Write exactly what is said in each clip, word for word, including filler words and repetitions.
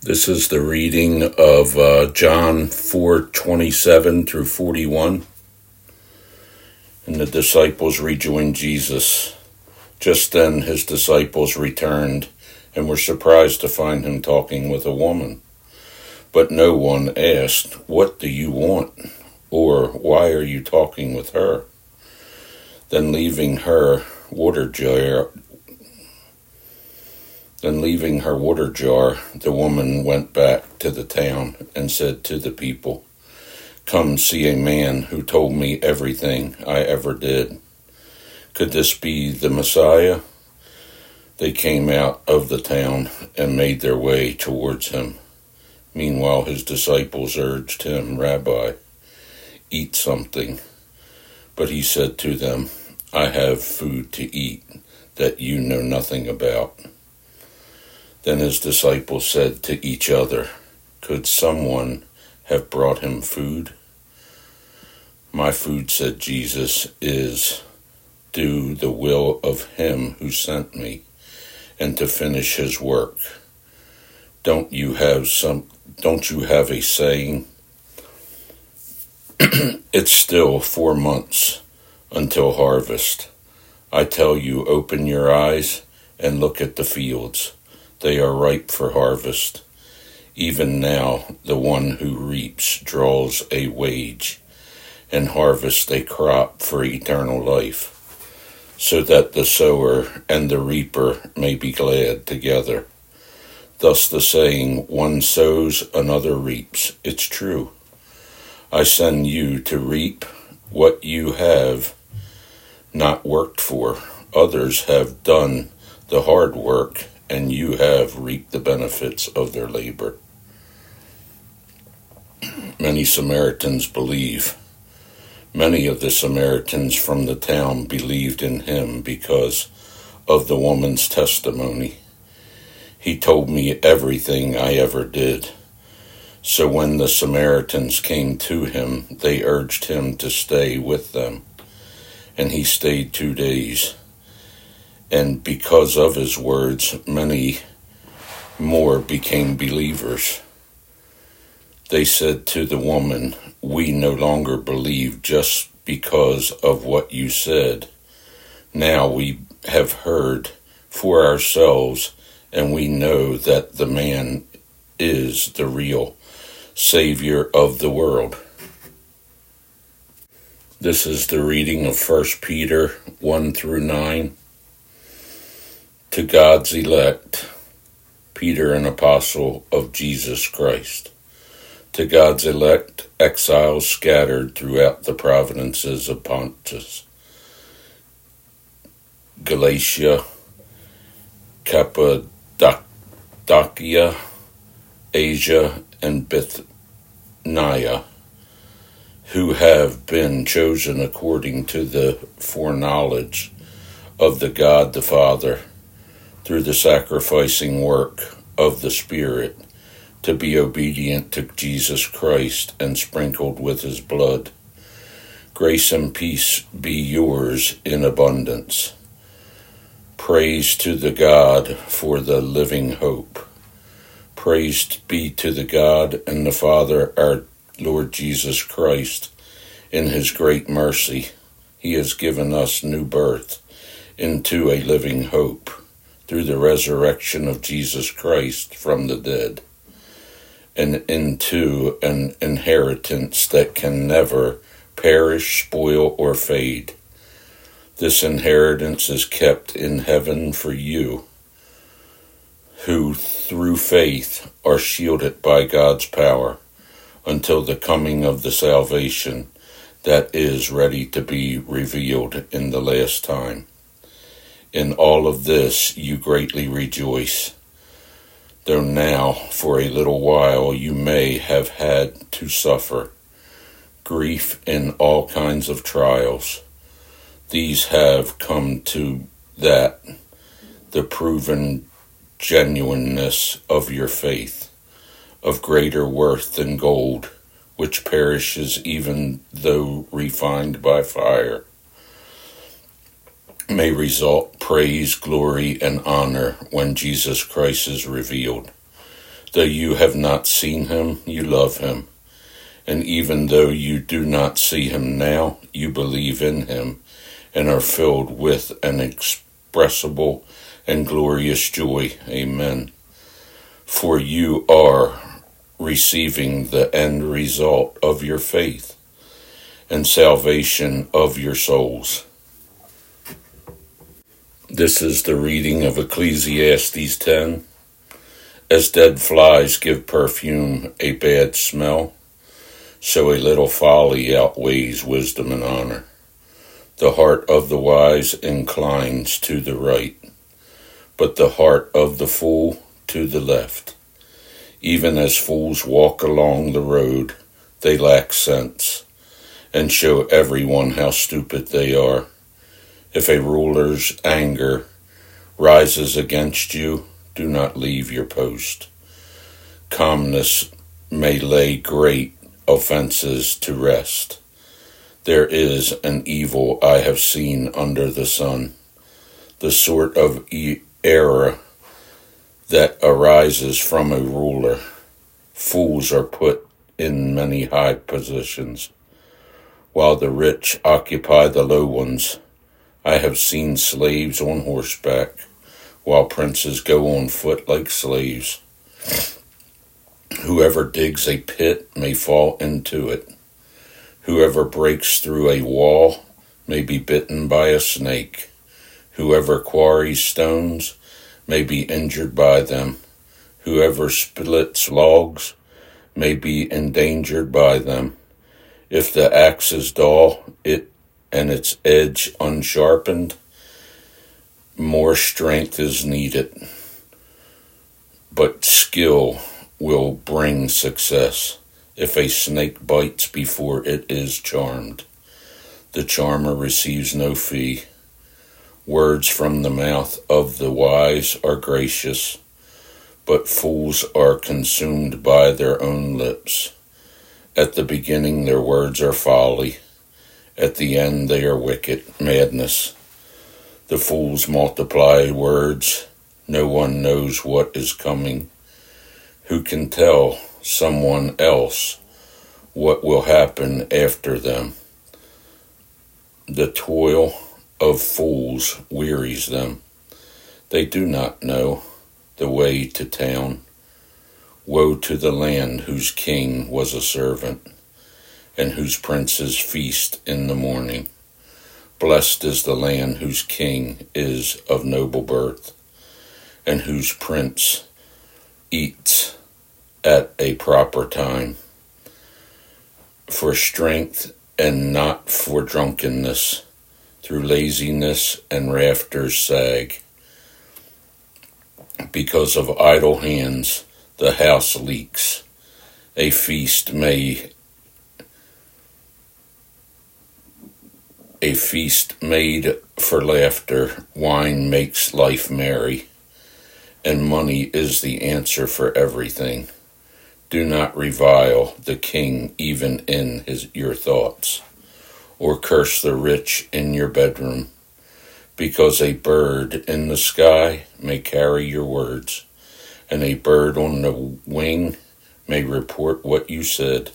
This is the reading of uh, John four twenty-seven through forty-one. And the disciples rejoined Jesus. Just then his disciples returned and were surprised to find him talking with a woman. But no one asked, "What do you want?" or "Why are you talking with her?" Then leaving her water jar, Then leaving her water jar, the woman went back to the town and said to the people, "Come see a man who told me everything I ever did. Could this be the Messiah?" They came out of the town and made their way towards him. Meanwhile, his disciples urged him, "Rabbi, eat something." But he said to them, "I have food to eat that you know nothing about." Then his disciples said to each other, "Could someone have brought him food?" "My food," said Jesus, "is do the will of him who sent me and to finish his work. Don't you have some don't you have a saying? It's still four months until harvest. I tell you, open your eyes and look at the fields. They are ripe for harvest. Even now, the one who reaps draws a wage and harvests a crop for eternal life, so that the sower and the reaper may be glad together. Thus the saying, one sows, another reaps. It's true. I send you to reap what you have not worked for. Others have done the hard work, and you have reaped the benefits of their labor." Many Samaritans believe. Many of the Samaritans from the town believed in him because of the woman's testimony. "He told me everything I ever did." So when the Samaritans came to him, they urged him to stay with them, and he stayed two days. And because of his words, many more became believers. They said to the woman, "We no longer believe just because of what you said. Now we have heard for ourselves, and we know that the man is the real Savior of the world." This is the reading of First Peter one through nine. To God's elect, Peter, an apostle of Jesus Christ. To God's elect, exiles scattered throughout the provinces of Pontus, Galatia, Cappadocia, Asia, and Bithynia, who have been chosen according to the foreknowledge of the God the Father, through the sacrificing work of the Spirit, to be obedient to Jesus Christ and sprinkled with his blood. Grace and peace be yours in abundance. Praise to the God for the living hope. Praise be to the God and the Father, our Lord Jesus Christ. In his great mercy, he has given us new birth into a living hope, through the resurrection of Jesus Christ from the dead, and into an inheritance that can never perish, spoil, or fade. This inheritance is kept in heaven for you, who through faith are shielded by God's power until the coming of the salvation that is ready to be revealed in the last time. In all of this you greatly rejoice, though now for a little while you may have had to suffer grief in all kinds of trials. These have come to that the proven genuineness of your faith, of greater worth than gold, which perishes even though refined by fire, may result praise, glory, and honor when Jesus Christ is revealed. Though you have not seen him, you love him. And even though you do not see him now, you believe in him and are filled with an inexpressible and glorious joy. Amen. For you are receiving the end result of your faith and salvation of your souls. This is the reading of Ecclesiastes ten. As dead flies give perfume a bad smell, so a little folly outweighs wisdom and honor. The heart of the wise inclines to the right, but the heart of the fool to the left. Even as fools walk along the road, they lack sense, and show everyone how stupid they are. If a ruler's anger rises against you, do not leave your post. Calmness may lay great offenses to rest. There is an evil I have seen under the sun, the sort of e- error that arises from a ruler. Fools are put in many high positions, while the rich occupy the low ones. I have seen slaves on horseback, while princes go on foot like slaves. Whoever digs a pit may fall into it. Whoever breaks through a wall may be bitten by a snake. Whoever quarries stones may be injured by them. Whoever splits logs may be endangered by them. If the axe is dull it and its edge unsharpened, more strength is needed, but skill will bring success. If a snake bites before it is charmed, the charmer receives no fee. Words from the mouth of the wise are gracious, but fools are consumed by their own lips. At the beginning their words are folly, at the end they are wicked madness. The fools multiply words. No one knows what is coming. Who can tell someone else what will happen after them? The toil of fools wearies them. They do not know the way to town. Woe to the land whose king was a servant, and whose princes feast in the morning. Blessed is the land whose king is of noble birth, and whose prince eats at a proper time, for strength and not for drunkenness. Through laziness and rafters sag. Because of idle hands the house leaks. A feast may A feast made for laughter, wine makes life merry, and money is the answer for everything. Do not revile the king even in his your thoughts, or curse the rich in your bedroom, because a bird in the sky may carry your words, and a bird on the wing may report what you said.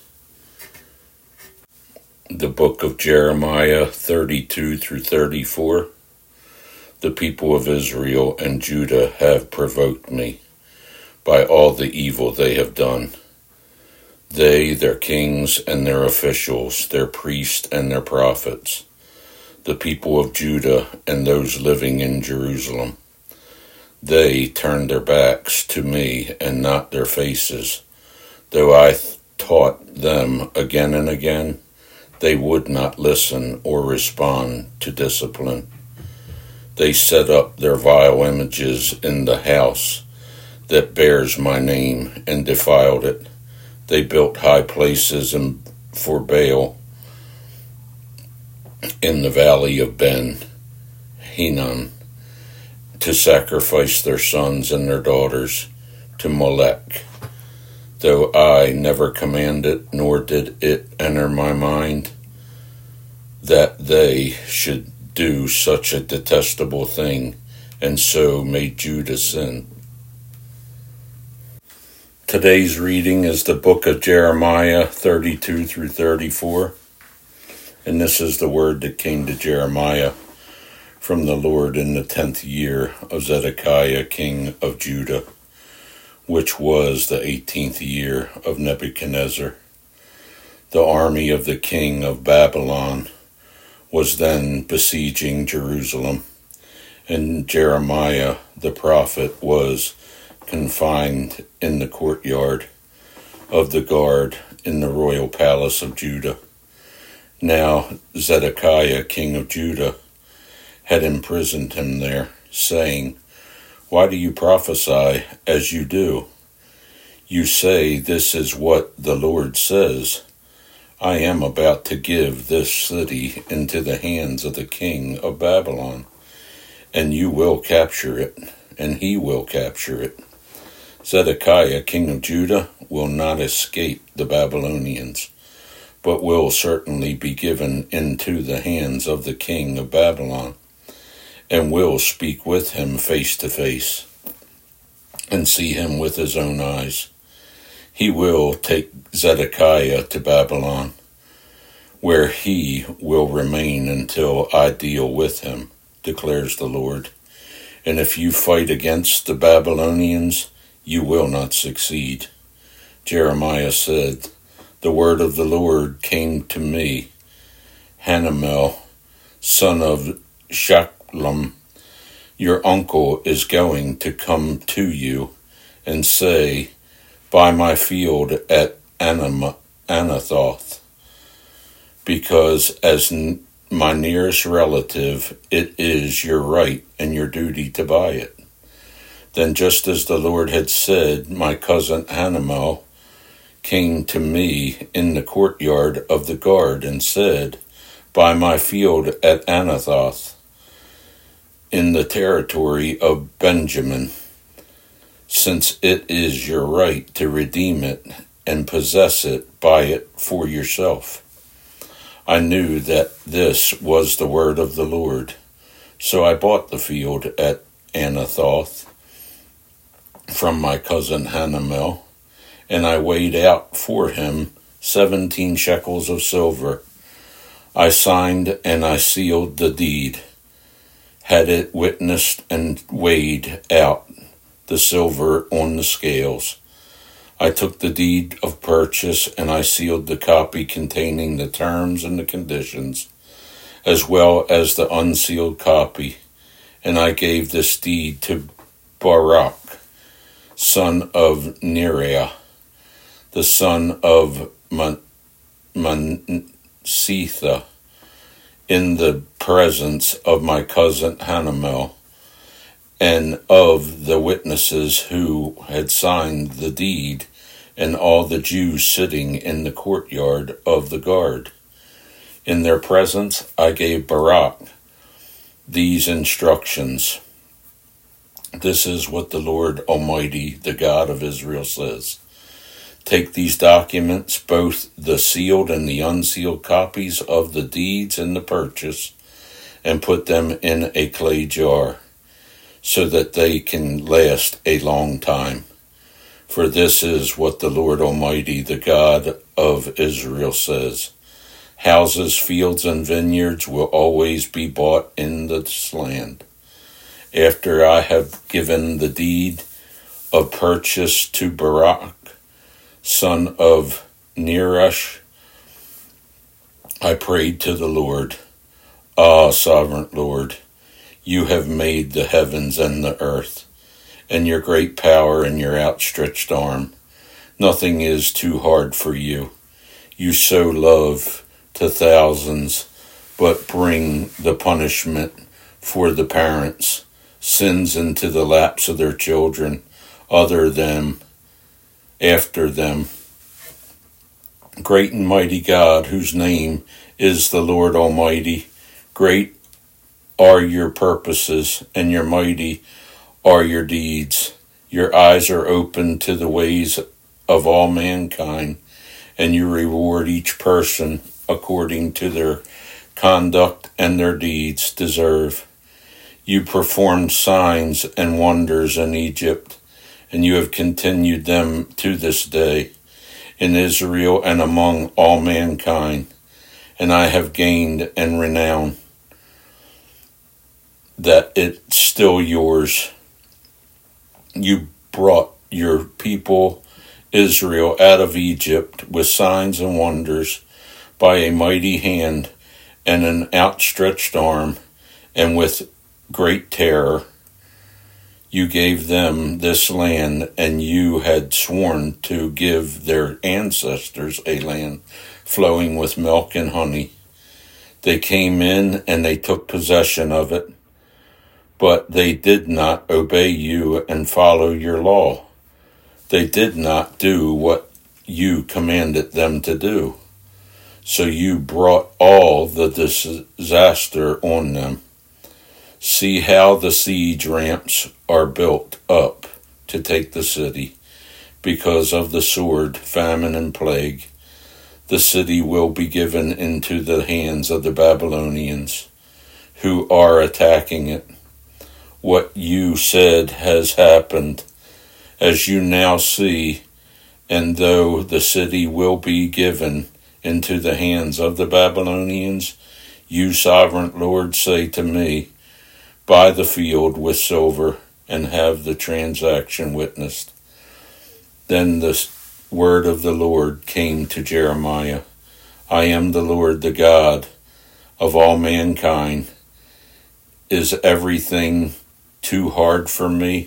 The book of Jeremiah thirty-two through thirty-four. The people of Israel and Judah have provoked me by all the evil they have done. They, their kings and their officials, their priests and their prophets, the people of Judah and those living in Jerusalem. They turned their backs to me and not their faces. Though I th- taught them again and again, they would not listen or respond to discipline. They set up their vile images in the house that bears my name and defiled it. They built high places in, for Baal in the valley of Ben Hinnom to sacrifice their sons and their daughters to Molech. Though I never commanded, nor did it enter my mind that they should do such a detestable thing, and so made Judah sin. Today's reading is the book of Jeremiah thirty-two through thirty-four. And this is the word that came to Jeremiah from the Lord in the tenth year of Zedekiah, king of Judah, which was the eighteenth year of Nebuchadnezzar. The army of the king of Babylon was then besieging Jerusalem, and Jeremiah the prophet was confined in the courtyard of the guard in the royal palace of Judah. Now Zedekiah, king of Judah, had imprisoned him there, saying, "Why do you prophesy as you do? You say, 'This is what the Lord says. I am about to give this city into the hands of the king of Babylon, and you will capture it, and he will capture it. Zedekiah, king of Judah, will not escape the Babylonians, but will certainly be given into the hands of the king of Babylon, and will speak with him face to face, and see him with his own eyes. He will take Zedekiah to Babylon, where he will remain until I deal with him, declares the Lord. And if you fight against the Babylonians, you will not succeed." Jeremiah said, "The word of the Lord came to me. Hanamel, son of Shallum, your uncle is going to come to you and say, 'Buy my field at Anam- Anathoth, because as n- my nearest relative, it is your right and your duty to buy it.' Then, just as the Lord had said, my cousin Hanamel came to me in the courtyard of the guard and said, 'Buy my field at Anathoth in the territory of Benjamin, since it is your right to redeem it and possess it, buy it for yourself.' I knew that this was the word of the Lord, so I bought the field at Anathoth from my cousin Hanamel, and I weighed out for him seventeen shekels of silver. I signed and I sealed the deed, had it witnessed and weighed out the silver on the scales. I took the deed of purchase and I sealed the copy containing the terms and the conditions, as well as the unsealed copy, and I gave this deed to Baruch, son of Neriah, the son of Man- Mansitha, in the presence of my cousin Hanamel, and of the witnesses who had signed the deed, and all the Jews sitting in the courtyard of the guard. In their presence I gave Baruch these instructions. 'This is what the Lord Almighty, the God of Israel, says. Take these documents, both the sealed and the unsealed copies of the deeds and the purchase, and put them in a clay jar, so that they can last a long time. For this is what the Lord Almighty, the God of Israel, says. Houses, fields, and vineyards will always be bought in this land. After I have given the deed of purchase to Baruch, son of Neriah, I prayed to the Lord, 'Ah, sovereign Lord, you have made the heavens and the earth, and your great power and your outstretched arm. Nothing is too hard for you. You sow love to thousands, but bring the punishment for the parents, sins into the laps of their children, other them, after them. Great and mighty God, whose name is the Lord Almighty, great are your purposes, and your mighty are your deeds. Your eyes are open to the ways of all mankind, and you reward each person according to their conduct and their deeds deserve. You performed signs and wonders in Egypt, and you have continued them to this day in Israel and among all mankind, and I have gained and renown that it's still yours. You brought your people Israel out of Egypt with signs and wonders by a mighty hand and an outstretched arm, and with great terror. You gave them this land, and you had sworn to give their ancestors a land flowing with milk and honey. They came in and they took possession of it, but they did not obey you and follow your law. They did not do what you commanded them to do. So you brought all the disaster on them. See how the siege ramps are built up to take the city. Because of the sword, famine, and plague, the city will be given into the hands of the Babylonians, who are attacking it. What you said has happened, as you now see, and though the city will be given into the hands of the Babylonians, you, sovereign Lord, say to me, buy the field with silver and have the transaction witnessed. Then the word of the Lord came to Jeremiah. I am the Lord, the God of all mankind. Is everything too hard for me?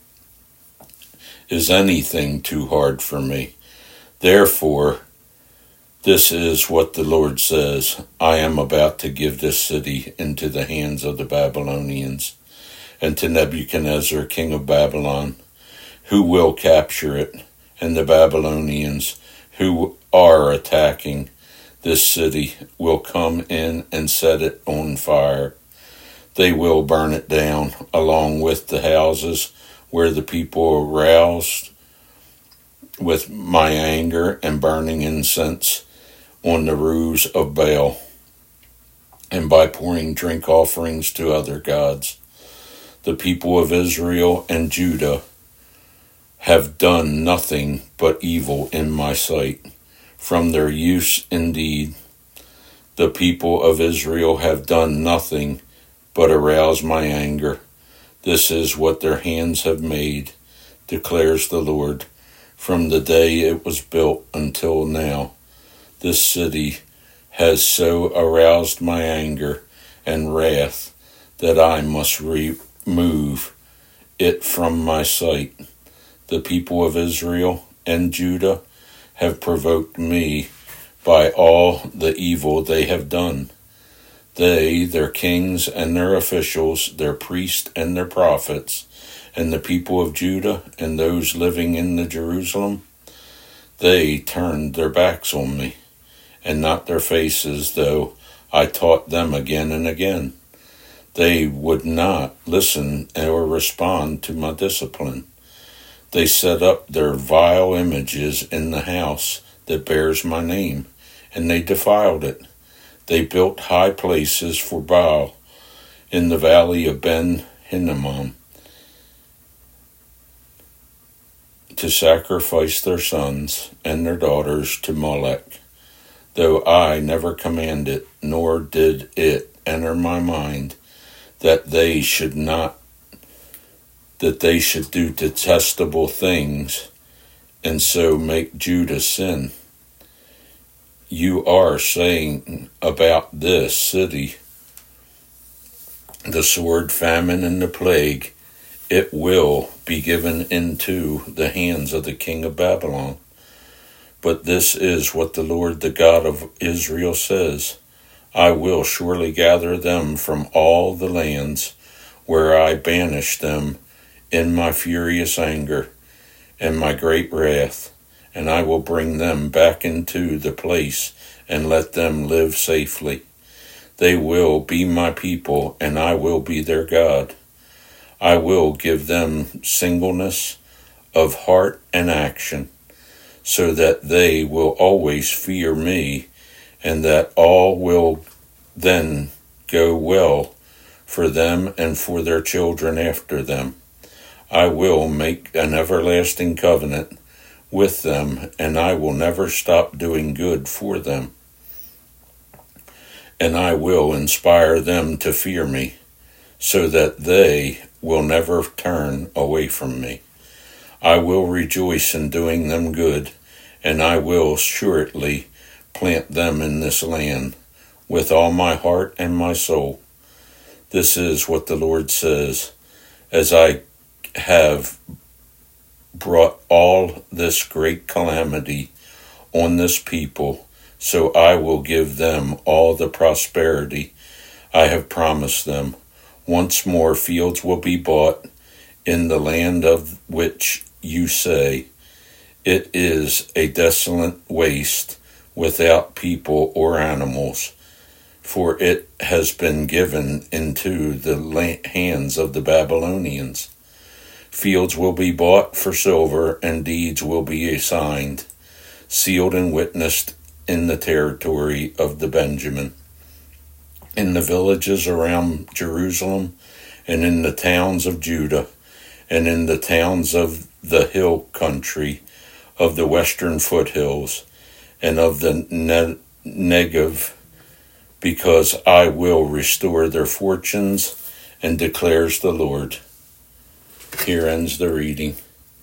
Is anything too hard for me? Therefore, this is what the Lord says. I am about to give this city into the hands of the Babylonians and to Nebuchadnezzar, king of Babylon, who will capture it, and the Babylonians who are attacking this city will come in and set it on fire. They will burn it down along with the houses where the people are roused with my anger and burning incense on the roofs of Baal, and by pouring drink offerings to other gods. The people of Israel and Judah have done nothing but evil in my sight. From their youth indeed, the people of Israel have done nothing but arouse my anger. This is what their hands have made, declares the Lord, from the day it was built until now. This city has so aroused my anger and wrath that I must remove it from my sight. The people of Israel and Judah have provoked me by all the evil they have done. They, their kings and their officials, their priests and their prophets, and the people of Judah and those living in the Jerusalem, they turned their backs on me, and not their faces, though I taught them again and again. They would not listen or respond to my discipline. They set up their vile images in the house that bears my name, and they defiled it. They built high places for Baal in the valley of Ben Hinnom to sacrifice their sons and their daughters to Molech, though I never commanded, nor did it enter my mind that they should not, that they should do detestable things and so make Judah sin. You are saying about this city, the sword, famine, and the plague, it will be given into the hands of the king of Babylon. But this is what the Lord, the God of Israel, says. I will surely gather them from all the lands where I banished them in my furious anger and my great wrath, and I will bring them back into the place and let them live safely. They will be my people, and I will be their God. I will give them singleness of heart and action, so that they will always fear me, and that all will then go well for them and for their children after them. I will make an everlasting covenant with them, and I will never stop doing good for them. And I will inspire them to fear me, so that they will never turn away from me. I will rejoice in doing them good, and I will surely plant them in this land with all my heart and my soul. This is what the Lord says, as I have brought all this great calamity on this people, so I will give them all the prosperity I have promised them. Once more fields will be bought in the land of which you say, it is a desolate waste without people or animals, for it has been given into the hands of the Babylonians. Fields will be bought for silver, and deeds will be assigned, sealed and witnessed in the territory of the Benjamin, in the villages around Jerusalem, and in the towns of Judah, and in the towns of the hill country, of the western foothills, and of the ne- Negev, because I will restore their fortunes, and declares the Lord. Here ends the reading.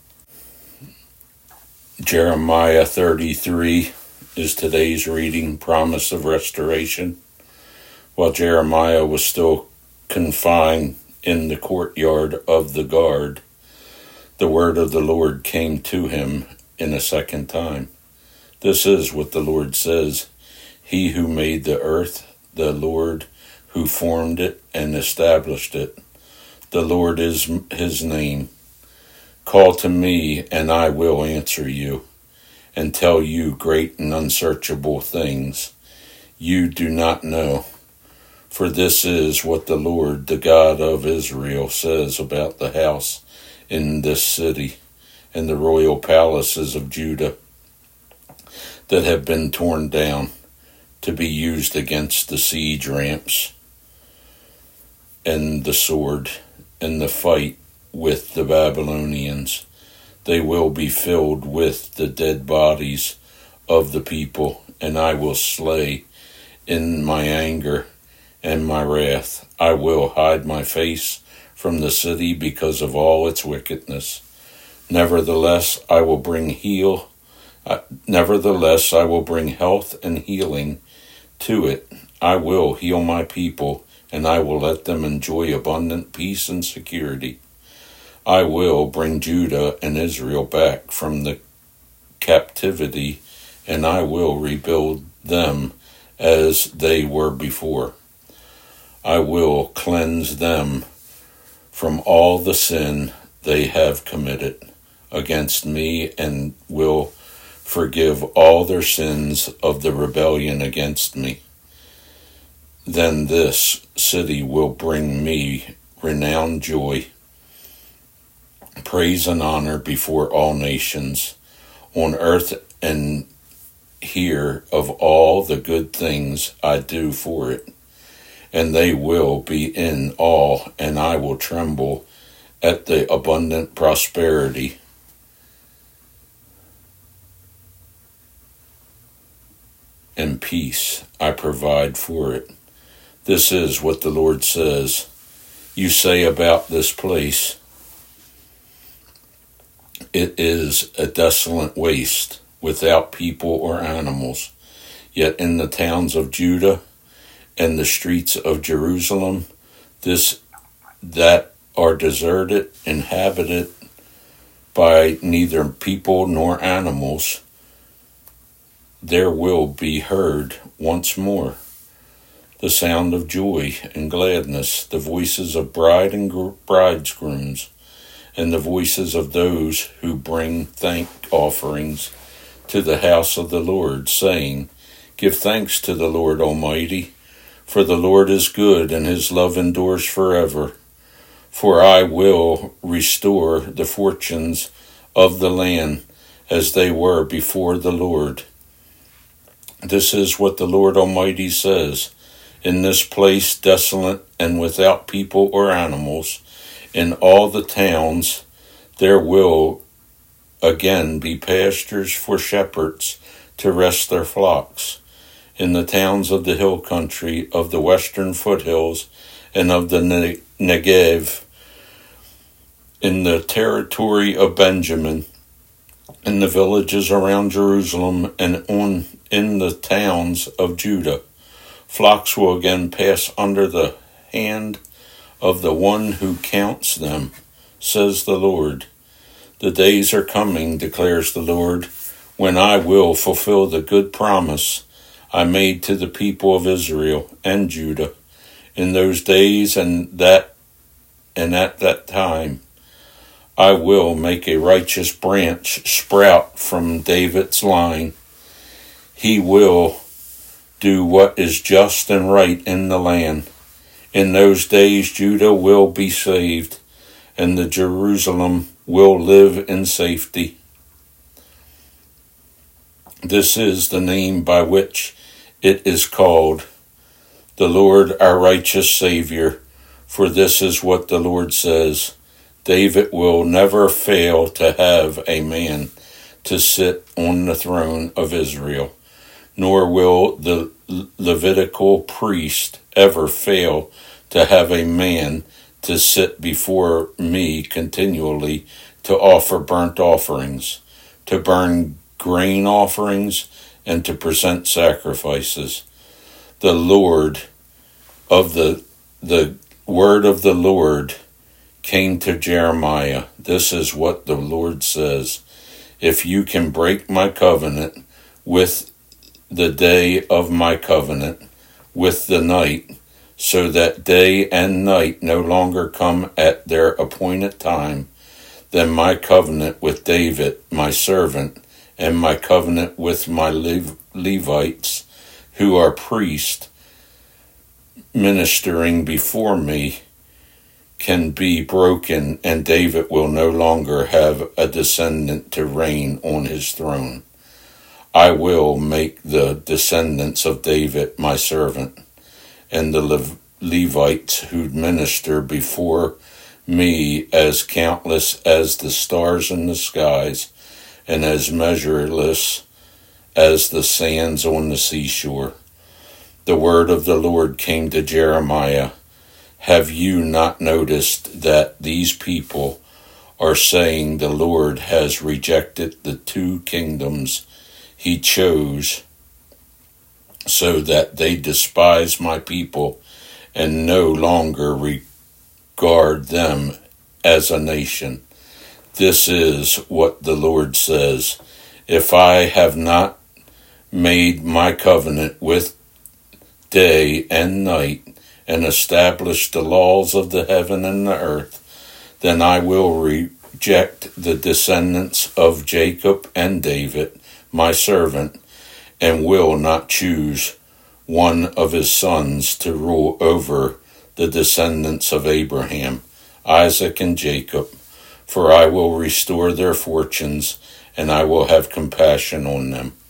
Jeremiah thirty-three is today's reading, promise of restoration. While Jeremiah was still confined in the courtyard of the guard, the word of the Lord came to him in a second time. This is what the Lord says, He who made the earth, the Lord who formed it and established it. The Lord is his name. Call to me, and I will answer you, and tell you great and unsearchable things you do not know. For this is what the Lord, the God of Israel, says about the house in this city and the royal palaces of Judah that have been torn down to be used against the siege ramps and the sword and the fight with the Babylonians. They will be filled with the dead bodies of the people, and I will slay in my anger and my wrath. I will hide my face from the city because of all its wickedness. Nevertheless, I will bring heal. Uh, nevertheless, I will bring health and healing to it. I will heal my people, and I will let them enjoy abundant peace and security. I will bring Judah and Israel back from the captivity, and I will rebuild them as they were before. I will cleanse them from all the sin they have committed against me, and will forgive all their sins of the rebellion against me. Then this city will bring me renowned joy, praise and honor before all nations on earth, and hear of all the good things I do for it. And they will be in awe, and I will tremble at the abundant prosperity and peace I provide for it. This is what the Lord says. You say about this place, it is a desolate waste without people or animals. Yet in the towns of Judah and the streets of Jerusalem, this that are deserted, inhabited by neither people nor animals, there will be heard once more the sound of joy and gladness, the voices of bride and gr- bridegrooms, and the voices of those who bring thank offerings to the house of the Lord, saying, Give thanks to the Lord Almighty, for the Lord is good, and his love endures forever. For I will restore the fortunes of the land as they were before the Lord. This is what the Lord Almighty says. In this place desolate and without people or animals, in all the towns There will again be pastures for shepherds to rest their flocks. In the towns of the hill country, of the western foothills, and of the Negev, in the territory of Benjamin, in the villages around Jerusalem, and on in the towns of Judah, flocks will again pass under the hand of the one who counts them, says the Lord. The days are coming, declares the Lord, when I will fulfill the good promise I made to the people of Israel and Judah. In those days and that and at that time, I will make a righteous branch sprout from David's line. He will do what is just and right in the land. In those days, Judah will be saved, and the Jerusalem will live in safety. This is the name by which it is called, the Lord our righteous Savior. For this is what the Lord says: David will never fail to have a man to sit on the throne of Israel, nor will the Levitical priest ever fail to have a man to sit before me continually to offer burnt offerings, to burn grain offerings, and to present sacrifices. The Lord of the the word of the Lord came to Jeremiah. This is what the Lord says: if you can break my covenant with the day of my covenant, with the night, so that day and night no longer come at their appointed time, then my covenant with David, my servant, and my covenant with my Lev- Levites, who are priests, ministering before me, can be broken, and David will no longer have a descendant to reign on his throne. I will make the descendants of David my servant, and the Le- Levites who minister before me as countless as the stars in the skies, and as measureless as the sands on the seashore. The word of the Lord came to Jeremiah: have you not noticed that these people are saying the Lord has rejected the two kingdoms he chose, so that they despise my people and no longer regard them as a nation? This is what the Lord says: if I have not made my covenant with day and night, and established the laws of the heaven and the earth, then I will reject the descendants of Jacob and David, my servant, and will not choose one of his sons to rule over the descendants of Abraham, Isaac, and Jacob. For I will restore their fortunes, and I will have compassion on them.